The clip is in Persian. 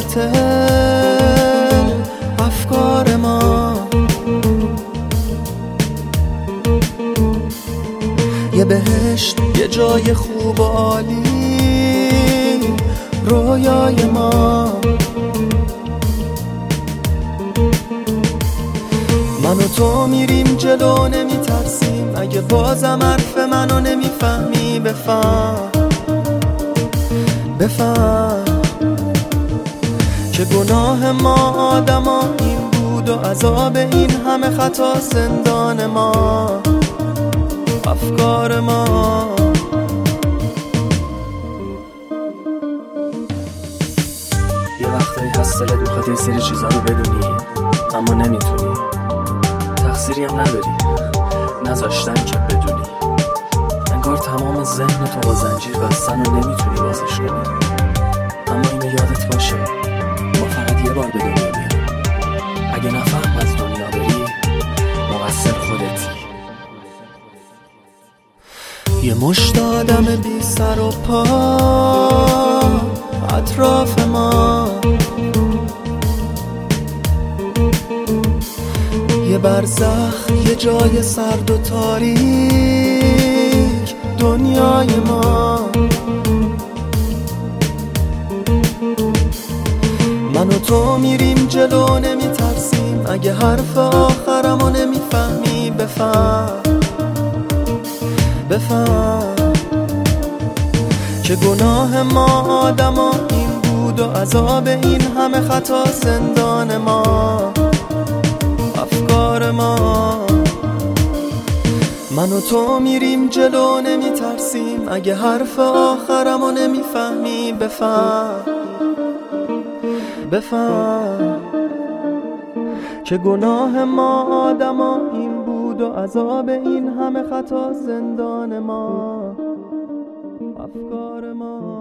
رفته افکار ما. یه بهشت، یه جای خوب و عالی، رویای ما. من و تو میریم جلو نمیترسیم، اگه بازم حرف منو نمیفهمی بفهم که گناه ما آدما این بود و عذاب این همه خطا زندان ما، افکار ما. یه وقتایی هست دلت میخواد یه سری چیزا رو بدونی اما نمیتونی، تقصیری هم نداری، نذاشتن که بدونی. انگار تمام ذهن تو با زنجیر بستن و نمیتونی بازش کنی. اما اینو یادت باشه، ما فقط یه بار به دنیا میایم. اگه نفهم از دنیا بری، مقصر خودتی. یه مشت آدم بی سر و پا اطراف ما، یه برزخ، یه جای سرد و تاریک دنیای ما. من و تو میریم جلو نمیترسیم، اگه حرف آخرمو نمیفهمی بفهم که گناه ما آدما این بود و عذاب این همه خطا زندان ما، افکار ما. من و تو میریم جلو نمیترسیم، اگه حرف آخرمو نمیفهمی بفهم که گناه ما آدما این بود و عذاب این همه خطا زندان ما، افکار ما.